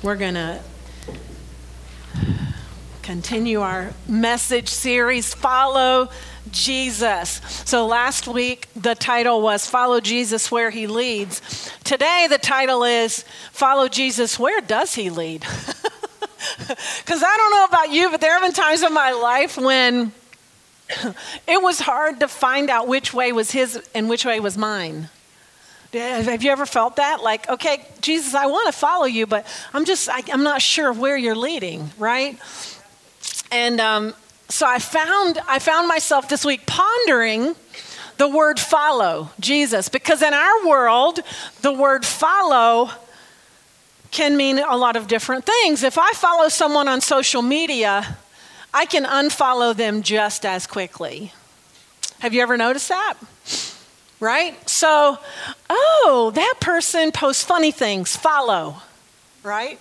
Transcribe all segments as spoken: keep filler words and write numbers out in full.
We're going to continue our message series, Follow Jesus. So last week, the title was Follow Jesus Where He Leads. Today, the title is Follow Jesus Where Does He Lead? Because I don't know about you, but there have been times in my life when it was hard to find out which way was His and which way was mine. Have you ever felt that? Like, okay, Jesus, I want to follow you, but I'm just, I, I'm not sure where you're leading, right? And um, so I found, I found myself this week pondering the word follow Jesus, because in our world, the word follow can mean a lot of different things. If I follow someone on social media, I can unfollow them just as quickly. Have you ever noticed that? Right? So, oh, that person posts funny things, follow, right?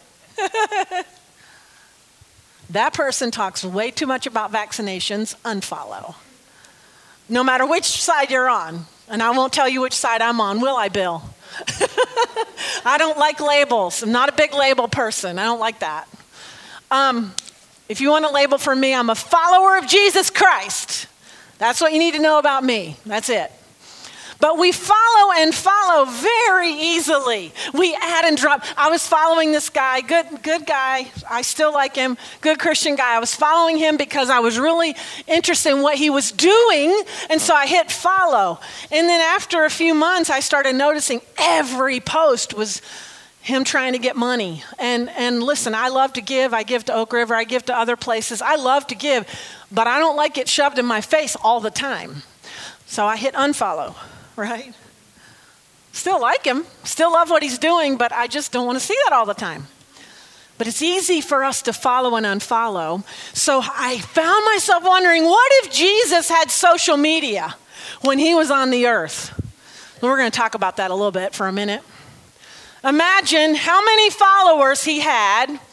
That person talks way too much about vaccinations, unfollow. No matter which side you're on, and I won't tell you which side I'm on, will I, Bill? I don't like labels. I'm not a big label person. I don't like that. Um, if you want a label for me, I'm a follower of Jesus Christ. That's what you need to know about me. That's it. But we follow and follow very easily. We add and drop. I was following this guy, good good guy. I still like him, good Christian guy. I was following him because I was really interested in what he was doing, and so I hit follow. And then after a few months, I started noticing every post was him trying to get money. And, and listen, I love to give. I give to Oak River. I give to other places. I love to give, but I don't like it shoved in my face all the time. So I hit unfollow. Right? Still like him, still love what he's doing, but I just don't want to see that all the time. But it's easy for us to follow and unfollow. So I found myself wondering, what if Jesus had social media when he was on the earth? And we're going to talk about that a little bit for a minute. Imagine how many followers he had. I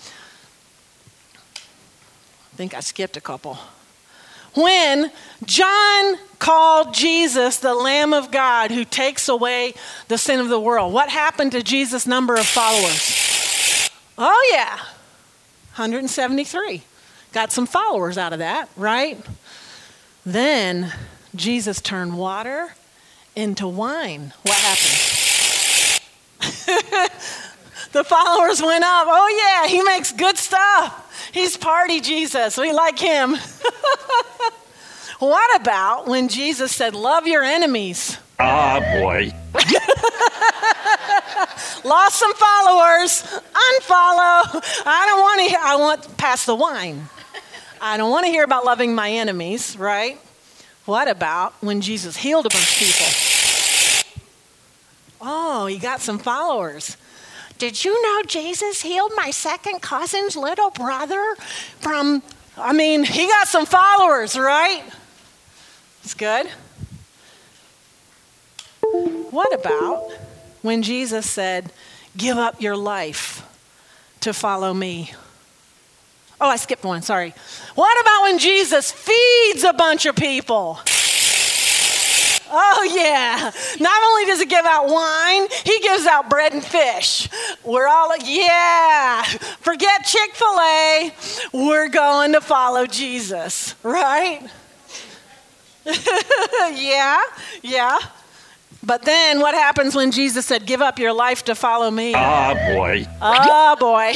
think I skipped a couple. When John called Jesus the Lamb of God who takes away the sin of the world, what happened to Jesus' number of followers? Oh yeah, one hundred seventy-three. Got some followers out of that, right? Then Jesus turned water into wine. What happened? The followers went up. Oh yeah, he makes good stuff. He's party Jesus. We like him. What about when Jesus said, love your enemies? Ah, boy. Lost some followers. Unfollow. I don't want to hear, I want pass the wine. I don't want to hear about loving my enemies, right? What about when Jesus healed a bunch of people? Oh, he got some followers. Did you know Jesus healed my second cousin's little brother from, I mean, he got some followers, right? It's good. What about when Jesus said, give up your life to follow me? Oh, I skipped one, sorry. What about when Jesus feeds a bunch of people? Oh, yeah. Not only does he give out wine, he gives out bread and fish. We're all like, yeah, forget Chick-fil-A. We're going to follow Jesus, right? yeah, yeah. But then what happens when Jesus said, give up your life to follow me? Ah, boy. Oh, boy.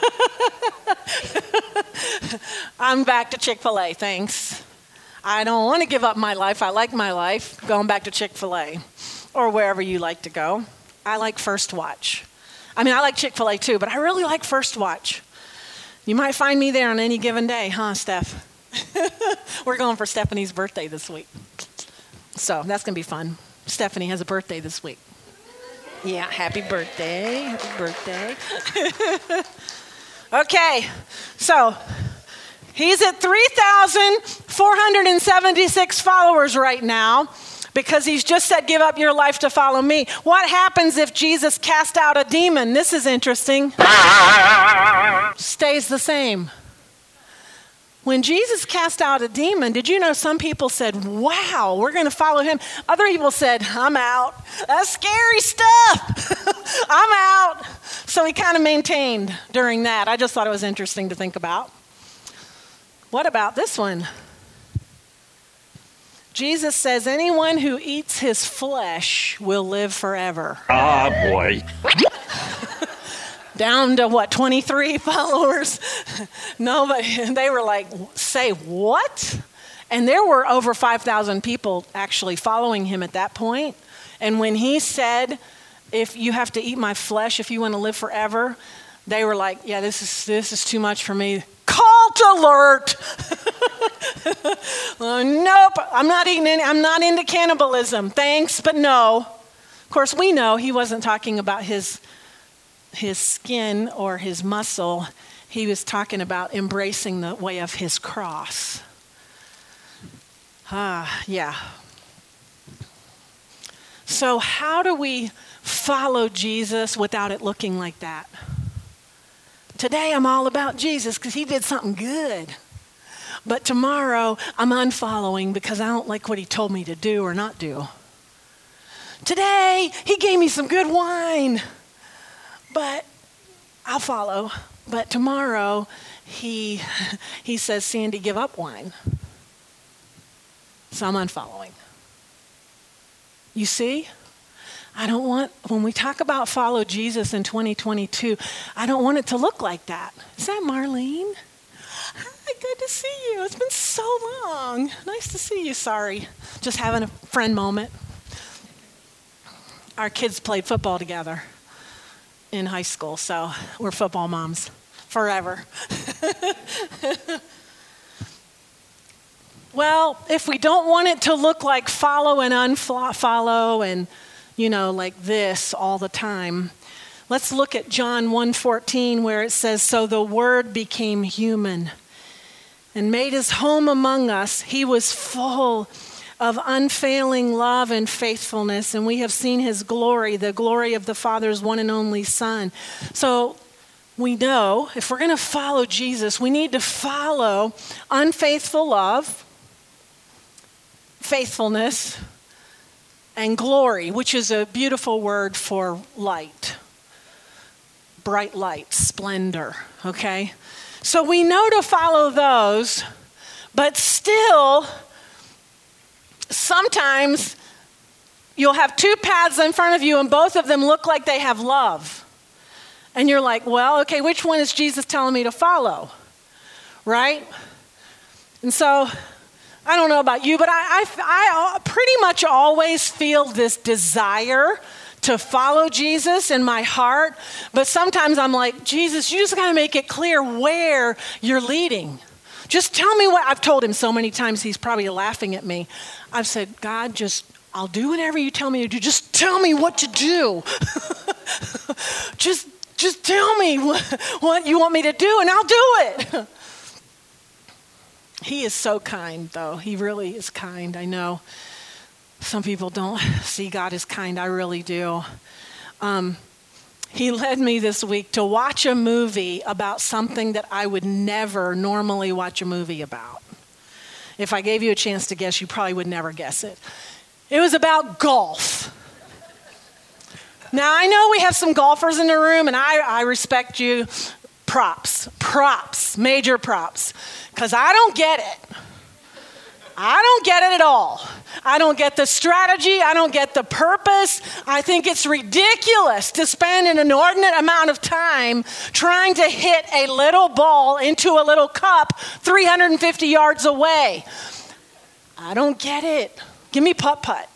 I'm back to Chick-fil-A, thanks. I don't want to give up my life. I like my life. Going back to Chick-fil-A or wherever you like to go. I like First Watch. I mean, I like Chick-fil-A too, but I really like First Watch. You might find me there on any given day, huh, Steph? We're going for Stephanie's birthday this week. So that's going to be fun. Stephanie has a birthday this week. Yeah, happy birthday. Happy birthday. Okay, so he's at three thousand four hundred seventy-six followers right now because he's just said, give up your life to follow me. What happens if Jesus cast out a demon? This is interesting. Stays the same. When Jesus cast out a demon, did you know some people said, wow, we're going to follow him? Other people said, I'm out. That's scary stuff. I'm out. So he kind of maintained during that. I just thought it was interesting to think about. What about this one? Jesus says, anyone who eats his flesh will live forever. Ah, boy. Down to what, twenty-three followers? No, but they were like, say what? And there were over five thousand people actually following him at that point. And when he said, if you have to eat my flesh, if you want to live forever, they were like, yeah, this is this is too much for me. Cult alert! uh, nope, I'm not eating any, I'm not into cannibalism. Thanks, but no. Of course, we know he wasn't talking about his his skin or his muscle. He was talking about embracing the way of his cross. Ah, yeah. So how do we follow Jesus without it looking like that? Today I'm all about Jesus because he did something good. But tomorrow I'm unfollowing because I don't like what he told me to do or not do. Today he gave me some good wine. But I'll follow. But tomorrow, he he says, Sandy, give up wine. So I'm unfollowing. You see? I don't want, when we talk about follow Jesus in twenty twenty-two, I don't want it to look like that. Is that Marlene? Hi, good to see you. It's been so long. Nice to see you. Sorry. Just having a friend moment. Our kids played football together in high school, so we're football moms forever. Well, if we don't want it to look like follow and unfollow and, you know, like this all the time, let's look at John one fourteen where it says, so the Word became human and made his home among us. He was full of unfailing love and faithfulness, and we have seen his glory, the glory of the Father's one and only Son. So we know if we're going to follow Jesus, we need to follow unfaithful love, faithfulness, and glory, which is a beautiful word for light, bright light, splendor, okay? So we know to follow those, but still, sometimes you'll have two paths in front of you and both of them look like they have love. And you're like, well, okay, which one is Jesus telling me to follow? Right? And so, I don't know about you, but I, I, I pretty much always feel this desire to follow Jesus in my heart. But sometimes I'm like, Jesus, you just got to make it clear where you're leading. Just tell me what, I've told him so many times, he's probably laughing at me. I've said, God, just, I'll do whatever you tell me to do. Just tell me what to do. just, just tell me what, what you want me to do and I'll do it. He is so kind, though. He really is kind. I know some people don't see God as kind. I really do. Um, He led me this week to watch a movie about something that I would never normally watch a movie about. If I gave you a chance to guess, you probably would never guess it. It was about golf. Now, I know we have some golfers in the room, and I, I respect you. Props, props, major props, because I don't get it. I don't get it at all. I don't get the strategy. I don't get the purpose. I think it's ridiculous to spend an inordinate amount of time trying to hit a little ball into a little cup three hundred fifty yards away. I don't get it. Give me putt-putt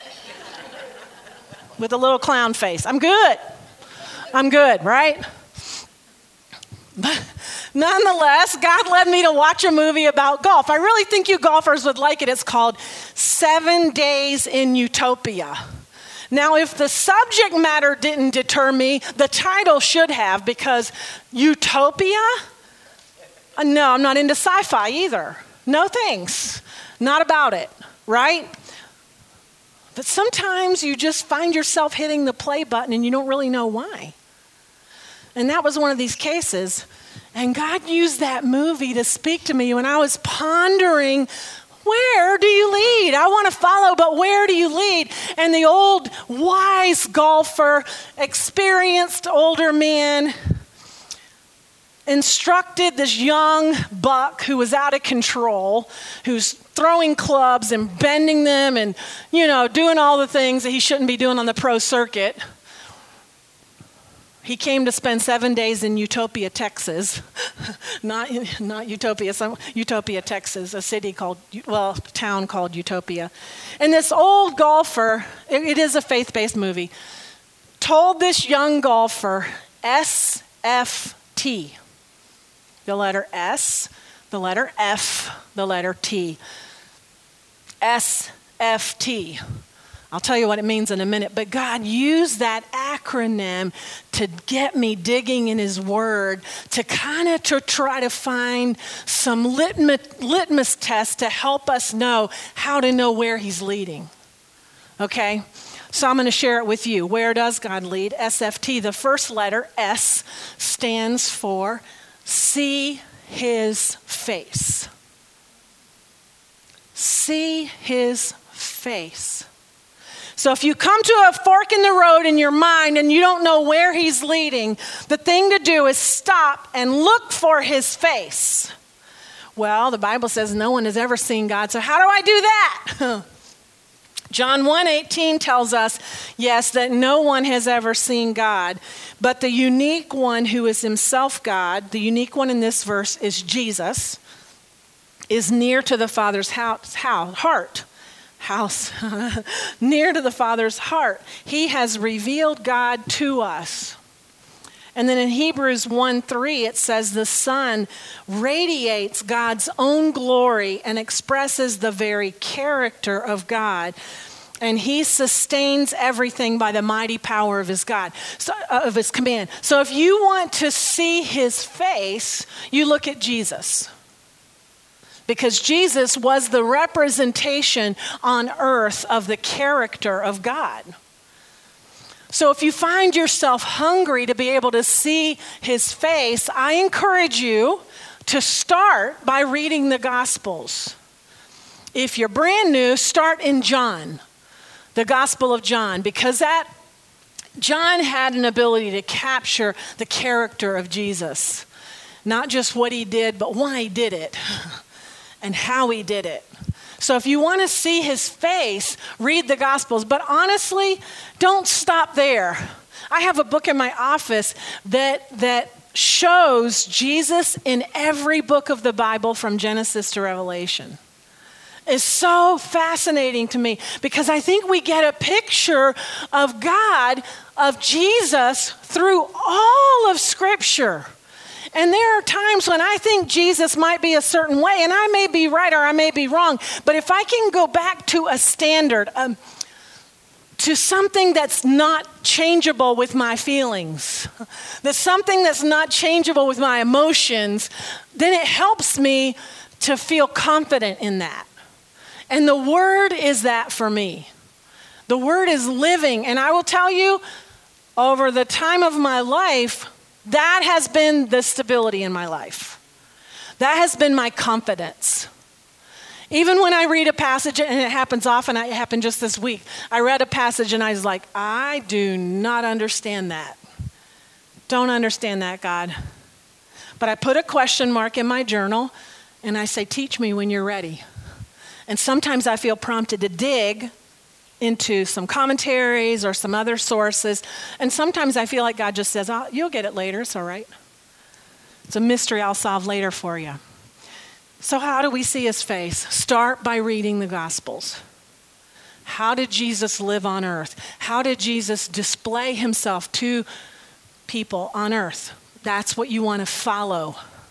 with a little clown face. I'm good. I'm good, right? But nonetheless, God led me to watch a movie about golf. I really think you golfers would like it. It's called Seven Days in Utopia. Now, if the subject matter didn't deter me, the title should have, because utopia? Uh, no, I'm not into sci-fi either. No thanks. Not about it, right? But sometimes you just find yourself hitting the play button and you don't really know why. And that was one of these cases. And God used that movie to speak to me when I was pondering, where do you lead? I want to follow, but where do you lead? And the old wise golfer, experienced older man, instructed this young buck who was out of control, who's throwing clubs and bending them and, you know, doing all the things that he shouldn't be doing on the pro circuit. He came to spend seven days in Utopia, Texas. not not Utopia, some, Utopia, Texas, a city called, well, a town called Utopia. And this old golfer, it, it is a faith-based movie, told this young golfer, S F T. The letter S, the letter F, the letter T. S F T. I'll tell you what it means in a minute, but God used that acronym to get me digging in his word, to kind of to try to find some litmus, litmus test to help us know how to know where he's leading. Okay? So I'm going to share it with you. Where does God lead? S F T, the first letter, S, stands for see his face. See his face. So if you come to a fork in the road in your mind and you don't know where he's leading, the thing to do is stop and look for his face. Well, the Bible says no one has ever seen God, so how do I do that? John one eighteen tells us, yes, that no one has ever seen God, but the unique one who is himself God, the unique one in this verse is Jesus, is near to the Father's house, house, heart. House, near to the Father's heart. He has revealed God to us. And then in Hebrews one three, it says the Son radiates God's own glory and expresses the very character of God. And he sustains everything by the mighty power of his God, so, uh, of his command. So if you want to see his face, you look at Jesus. Because Jesus was the representation on earth of the character of God. So if you find yourself hungry to be able to see his face, I encourage you to start by reading the Gospels. If you're brand new, start in John, the Gospel of John, because that John had an ability to capture the character of Jesus. Not just what he did, but why he did it. And how he did it. So if you want to see his face, read the Gospels. But honestly, don't stop there. I have a book in my office that, that shows Jesus in every book of the Bible from Genesis to Revelation. It's so fascinating to me because I think we get a picture of God, of Jesus, through all of Scripture. And there are times when I think Jesus might be a certain way, and I may be right or I may be wrong. But if I can go back to a standard, um, to something that's not changeable with my feelings, that's something that's not changeable with my emotions, then it helps me to feel confident in that. And the Word is that for me. The Word is living. And I will tell you, over the time of my life, that has been the stability in my life. That has been my confidence. Even when I read a passage, and it happens often, it happened just this week. I read a passage and I was like, I do not understand that. Don't understand that, God. But I put a question mark in my journal and I say, teach me when you're ready. And sometimes I feel prompted to dig into some commentaries or some other sources. And sometimes I feel like God just says, oh, you'll get it later. It's all right. It's a mystery I'll solve later for you. So how do we see his face? Start by reading the Gospels. How did Jesus live on earth? How did Jesus display himself to people on earth? That's what you want to follow.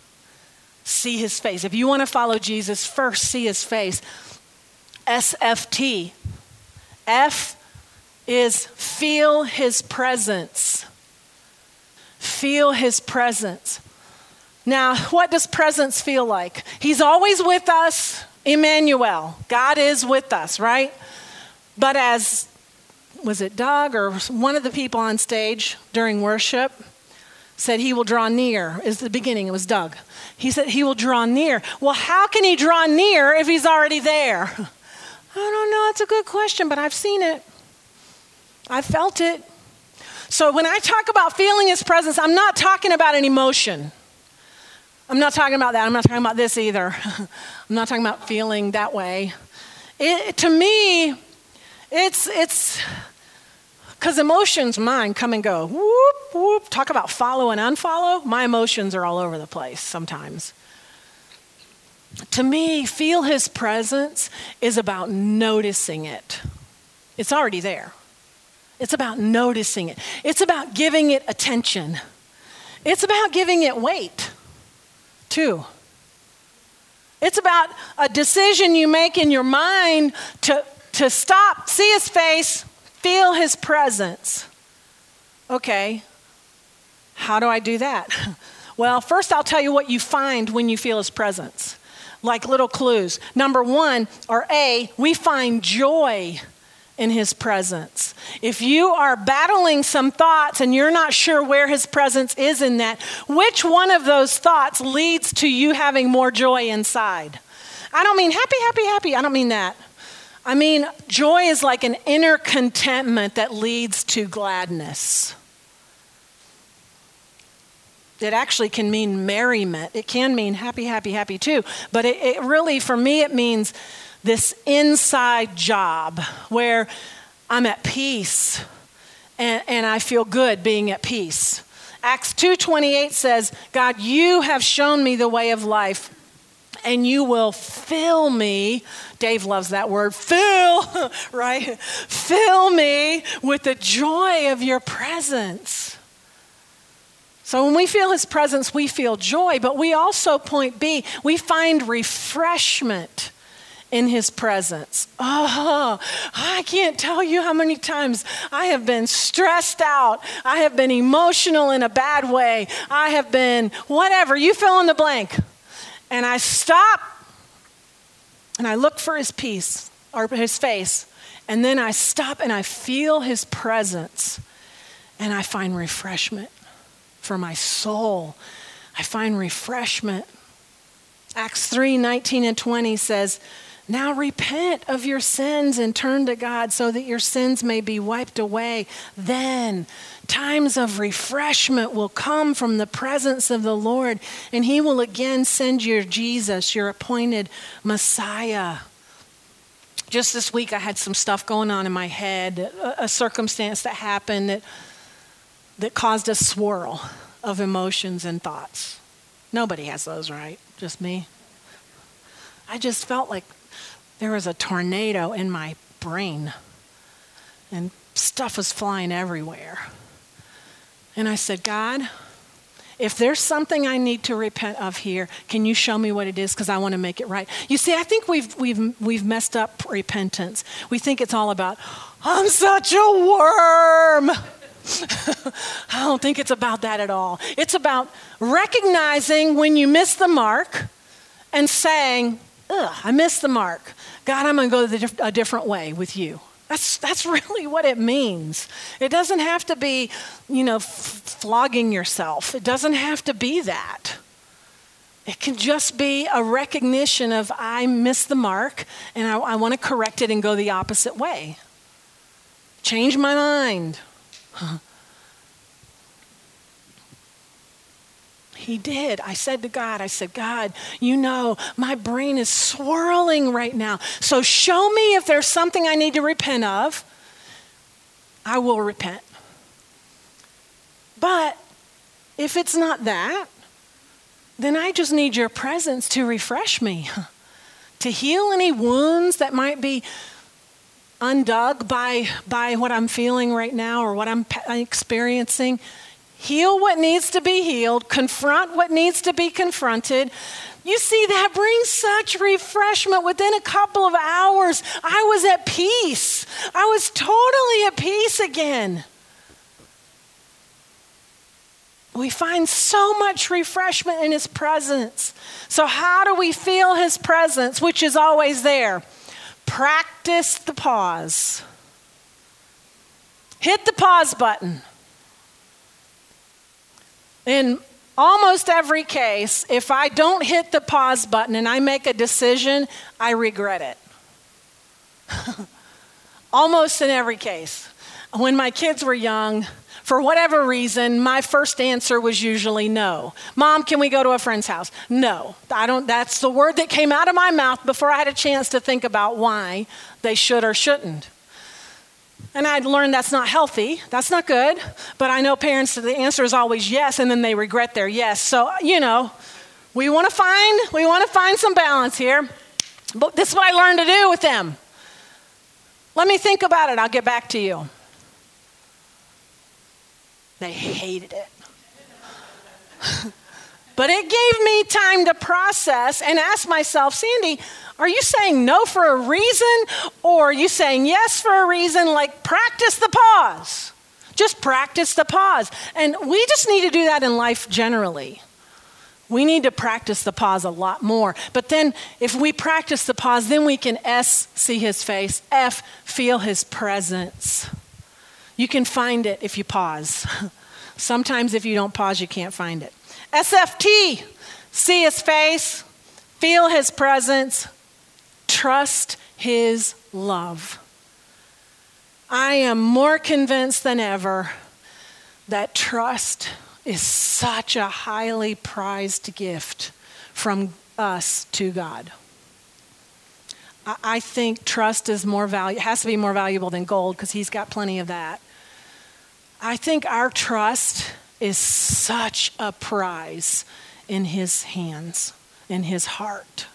See his face. If you want to follow Jesus, first see his face. S F T. F is feel his presence. Feel his presence. Now, what does presence feel like? He's always with us, Emmanuel. God is with us, right? But as, was it Doug or one of the people on stage during worship said he will draw near, is the beginning, it was Doug. He said he will draw near. Well, how can he draw near if he's already there? I don't know, it's a good question, but I've seen it. I've felt it. So when I talk about feeling his presence, I'm not talking about an emotion. I'm not talking about that. I'm not talking about this either. I'm not talking about feeling that way. It, to me, it's, it's, because emotions, mine, come and go. Whoop, whoop. Talk about follow and unfollow. My emotions are all over the place sometimes. To me, feel his presence is about noticing it. It's already there. It's about noticing it. It's about giving it attention. It's about giving it weight, too. It's about a decision you make in your mind to, to stop, see his face, feel his presence. Okay, how do I do that? Well, first I'll tell you what you find when you feel his presence, like little clues. Number one, or A, we find joy in his presence. If you are battling some thoughts and you're not sure where his presence is in that, which one of those thoughts leads to you having more joy inside? I don't mean happy, happy, happy. I don't mean that. I mean, joy is like an inner contentment that leads to gladness. It actually can mean merriment. It can mean happy, happy, happy too. But it, it really, for me, it means this inside job where I'm at peace and, and I feel good being at peace. Acts two twenty-eight says, God, you have shown me the way of life and you will fill me. Dave loves that word, fill, right? Fill me with the joy of your presence. So when we feel his presence, we feel joy, but we also, point B, we find refreshment in his presence. Oh, I can't tell you how many times I have been stressed out. I have been emotional in a bad way. I have been whatever, you fill in the blank. And I stop and I look for his peace or his face. And then I stop and I feel his presence and I find refreshment for my soul. I find refreshment. Acts three nineteen and twenty says, now repent of your sins and turn to God so that your sins may be wiped away. Then times of refreshment will come from the presence of the Lord, and he will again send you Jesus, your appointed Messiah. Just this week, I had some stuff going on in my head, a, a circumstance that happened that, that caused a swirl of emotions and thoughts. Nobody has those, right? Just me. I just felt like there was a tornado in my brain and stuff was flying everywhere. And I said, God, if there's something I need to repent of here, can you show me what it is? Because I want to make it right. You see, I think we've we've we've messed up repentance. We think it's all about, I'm such a worm. I don't think it's about that at all. It's about recognizing when you miss the mark and saying, ugh, I missed the mark. God, I'm going to go the diff- a different way with you. That's that's really what it means. It doesn't have to be, you know, f- flogging yourself. It doesn't have to be that. It can just be a recognition of I missed the mark and I, I want to correct it and go the opposite way. Change my mind. Huh. He did. I said to God, I said, God, you know, my brain is swirling right now. So show me if there's something I need to repent of. I will repent. But if it's not that, then I just need your presence to refresh me, to heal any wounds that might be undug by, by what I'm feeling right now or what I'm experiencing. Heal what needs to be healed, confront what needs to be confronted. You see, that brings such refreshment. Within a couple of hours, I was at peace. I was totally at peace again. We find so much refreshment in his presence. So how do we feel his presence, which is always there? Practice the pause. Hit the pause button. In almost every case, if I don't hit the pause button and I make a decision, I regret it. Almost in every case. When my kids were young, for whatever reason, my first answer was usually no. Mom, can we go to a friend's house? No. I don't. That's the word that came out of my mouth before I had a chance to think about why they should or shouldn't. And I'd learned that's not healthy. That's not good. But I know parents, the answer is always yes, and then they regret their yes. So, you know, we want to find, we want to find some balance here. But this is what I learned to do with them. Let me think about it. I'll get back to you. They hated it. But it gave me time to process and ask myself, Sandy, are you saying no for a reason, or are you saying yes for a reason? Like, practice the pause. Just practice the pause. And we just need to do that in life generally. We need to practice the pause a lot more. But then if we practice the pause, then we can S, see his face, F, feel his presence. You can find it if you pause. Sometimes if you don't pause, you can't find it. S F T, see his face, feel his presence, trust his love. I am more convinced than ever that trust is such a highly prized gift from us to God. I think trust is more valuable, has to be more valuable than gold, because he's got plenty of that. I think our trust is such a prize in his hands, in his heart.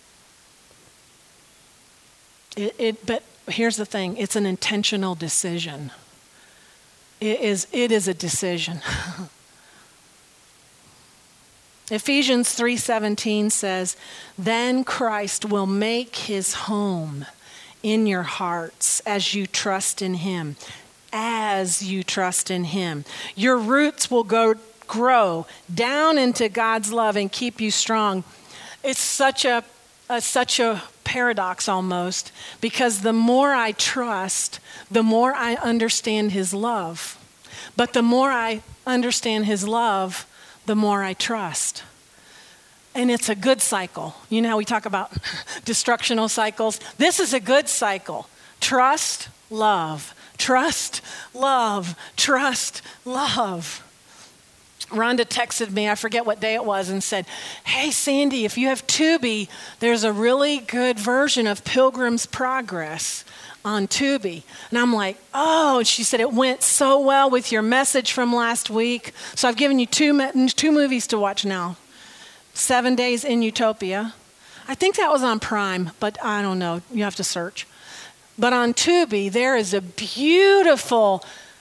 It, it, but here's the thing, it's an intentional decision. It is, it is a decision. Ephesians three seventeen says, then Christ will make his home in your hearts as you trust in him. As you trust in him. Your roots will go grow down into God's love and keep you strong. It's such a, a such a paradox almost, because the more I trust, the more I understand his love. But the more I understand his love, the more I trust. And it's a good cycle. You know how we talk about destructional cycles? This is a good cycle. Trust, love. Trust, love, trust, love. Rhonda texted me, I forget what day it was, and said, hey, Sandy, if you have Tubi, there's a really good version of Pilgrim's Progress on Tubi. And I'm like, oh, and she said, it went so well with your message from last week. So I've given you two, two movies to watch now. Seven Days in Utopia. I think that was on Prime, but I don't know. You have to search. But on Tubi, there is a beautiful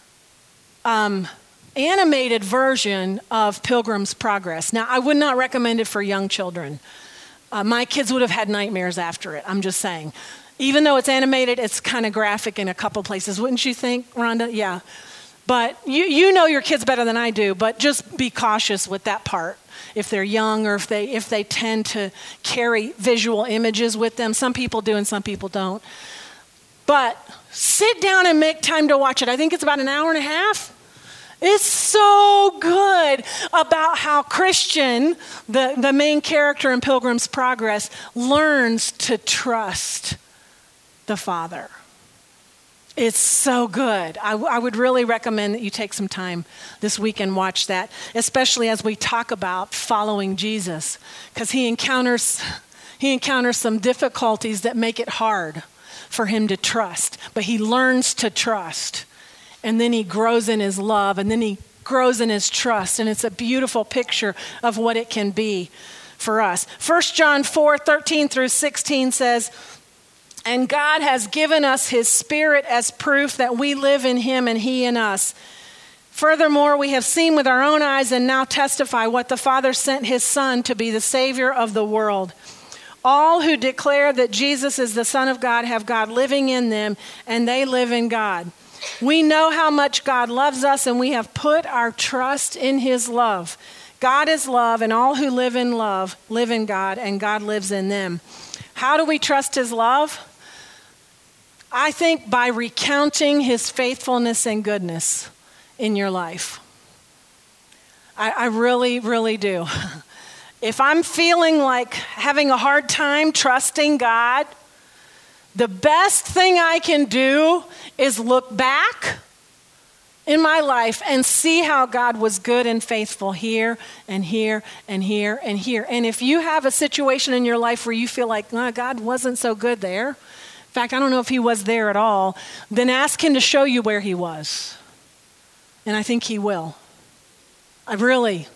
um, animated version of Pilgrim's Progress. Now, I would not recommend it for young children. Uh, my kids would have had nightmares after it, I'm just saying. Even though it's animated, it's kind of graphic in a couple places. Wouldn't you think, Rhonda? Yeah. But you, you know your kids better than I do, but just be cautious with that part. If they're young, or if they if they tend to carry visual images with them. Some people do and some people don't. But sit down and make time to watch it. I think it's about an hour and a half. It's so good about how Christian, the, the main character in Pilgrim's Progress, learns to trust the Father. It's so good. I, I would really recommend that you take some time this week and watch that, especially as we talk about following Jesus, because he encounters, he encounters some difficulties that make it hard for him to trust, but he learns to trust, and then he grows in his love, and then he grows in his trust, and it's a beautiful picture of what it can be for us. First John four thirteen through sixteen says, and God has given us his Spirit as proof that we live in him and he in us. Furthermore, we have seen with our own eyes and now testify what the Father sent his Son to be the Savior of the world. All who declare that Jesus is the Son of God have God living in them, and they live in God. We know how much God loves us, and we have put our trust in his love. God is love, and all who live in love live in God, and God lives in them. How do we trust his love? I think by recounting his faithfulness and goodness in your life. I, I really, really do. If I'm feeling like having a hard time trusting God, the best thing I can do is look back in my life and see how God was good and faithful here and here and here and here. And if you have a situation in your life where you feel like, oh, God wasn't so good there, in fact, I don't know if he was there at all, then ask him to show you where he was. And I think he will. I really.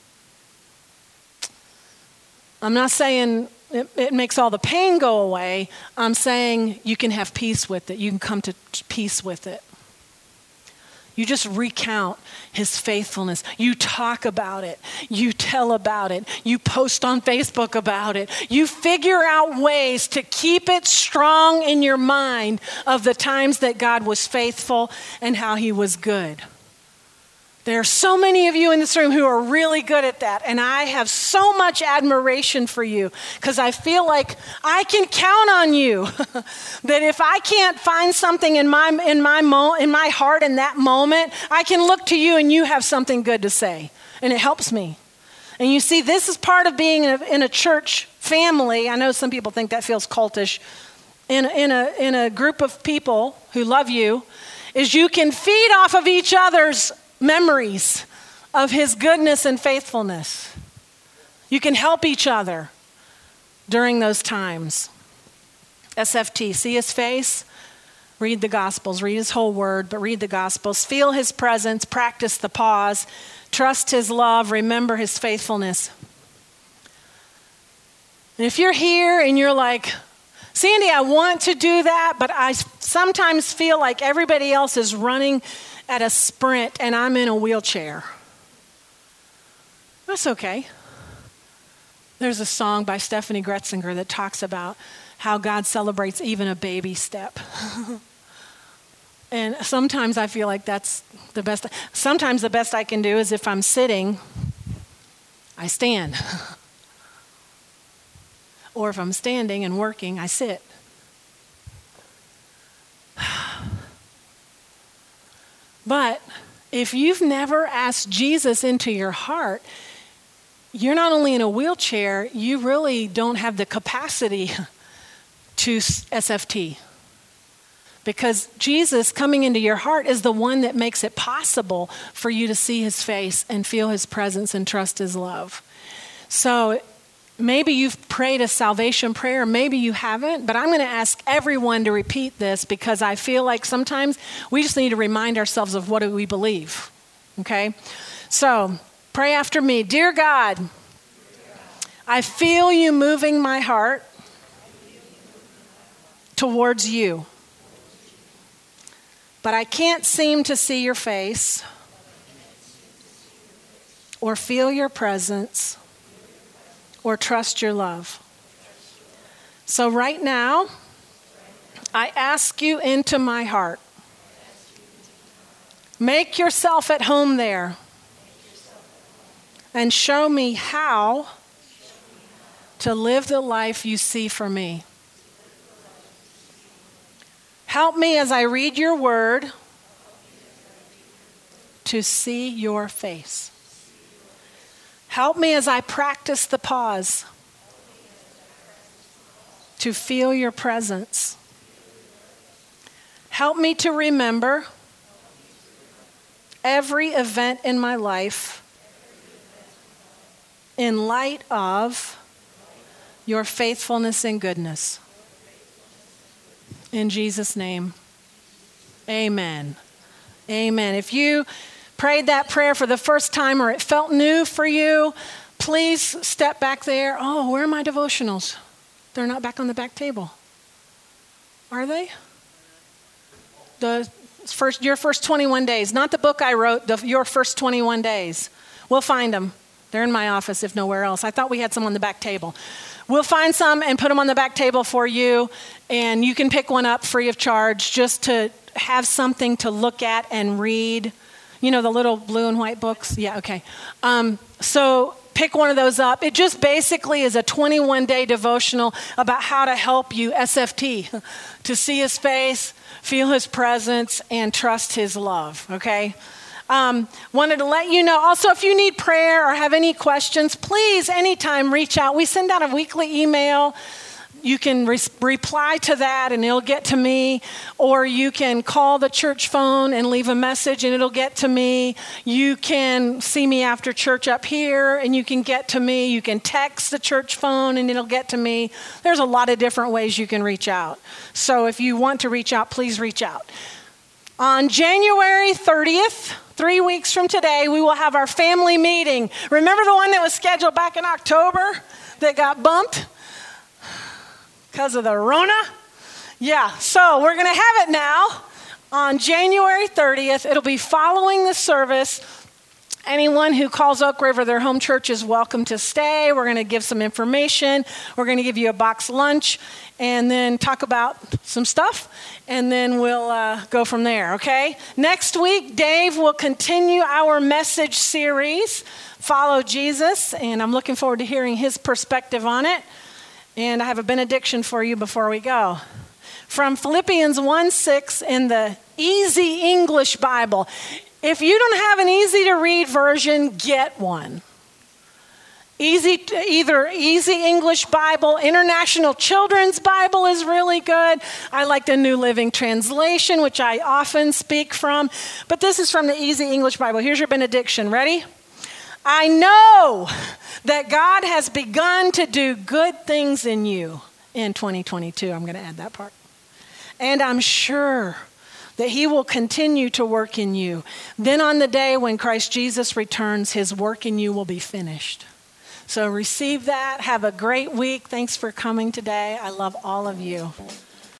I'm not saying it, it makes all the pain go away. I'm saying you can have peace with it. You can come to peace with it. You just recount his faithfulness. You talk about it. You tell about it. You post on Facebook about it. You figure out ways to keep it strong in your mind of the times that God was faithful and how he was good. There are so many of you in this room who are really good at that, and I have so much admiration for you because I feel like I can count on you. That if I can't find something in my in my mo- in my heart in that moment, I can look to you and you have something good to say, and it helps me. And you see, this is part of being in a, in a church family. I know some people think that feels cultish. In a, in a in a group of people who love you, is you can feed off of each other's memories of his goodness and faithfulness. You can help each other during those times. S F T, see his face, read the Gospels, read his whole word, but read the Gospels. Feel his presence, practice the pause, trust his love, remember his faithfulness. And if you're here and you're like, Sandy, I want to do that, but I sometimes feel like everybody else is running at a sprint and I'm in a wheelchair. That's okay. There's a song by Stephanie Gretzinger that talks about how God celebrates even a baby step. And sometimes I feel like that's the best. Sometimes the best I can do is if I'm sitting, I stand. Or if I'm standing and working, I sit. But if you've never asked Jesus into your heart, you're not only in a wheelchair, you really don't have the capacity to S F T. Because Jesus coming into your heart is the one that makes it possible for you to see his face and feel his presence and trust his love. So maybe you've prayed a salvation prayer, maybe you haven't, but I'm going to ask everyone to repeat this because I feel like sometimes we just need to remind ourselves of what do we believe, okay? So pray after me. Dear God, I feel you moving my heart towards you, but I can't seem to see your face or feel your presence or trust your love. So right now, I ask you into my heart. Make yourself at home there and show me how to live the life you see for me. Help me as I read your word to see your face. Help me as I practice the pause to feel your presence. Help me to remember every event in my life in light of your faithfulness and goodness. In Jesus' name, amen. Amen. If you prayed that prayer for the first time or it felt new for you, please step back there. Oh, where are my devotionals? They're not back on the back table. Are they? The first, your first twenty-one days, not the book I wrote, the, your first twenty-one days. We'll find them. They're in my office if nowhere else. I thought we had some on the back table. We'll find some and put them on the back table for you, and you can pick one up free of charge just to have something to look at and read. You know, the little blue and white books? Yeah, okay. Um, so pick one of those up. It just basically is a twenty-one day devotional about how to help you, S F T, to see his face, feel his presence, and trust his love, okay? Um, wanted to let you know. Also, if you need prayer or have any questions, please anytime reach out. We send out a weekly email. You can re- reply to that and it'll get to me, or you can call the church phone and leave a message and it'll get to me. You can see me after church up here and you can get to me. You can text the church phone and it'll get to me. There's a lot of different ways you can reach out. So if you want to reach out, please reach out. On January thirtieth, three weeks from today, we will have our family meeting. Remember the one that was scheduled back in October that got bumped? Because of the Rona? Yeah, so we're going to have it now on January thirtieth. It'll be following the service. Anyone who calls Oak River their home church is welcome to stay. We're going to give some information. We're going to give you a box lunch and then talk about some stuff. And then we'll uh, go from there, okay? Next week, Dave will continue our message series, Follow Jesus. And I'm looking forward to hearing his perspective on it. And I have a benediction for you before we go. From Philippians one six in the Easy English Bible. If you don't have an easy to read version, get one. Easy, either Easy English Bible, International Children's Bible is really good. I like the New Living Translation, which I often speak from. But this is from the Easy English Bible. Here's your benediction. Ready? I know that God has begun to do good things in you in twenty twenty-two. I'm going to add that part. And I'm sure that he will continue to work in you. Then on the day when Christ Jesus returns, his work in you will be finished. So receive that. Have a great week. Thanks for coming today. I love all of you.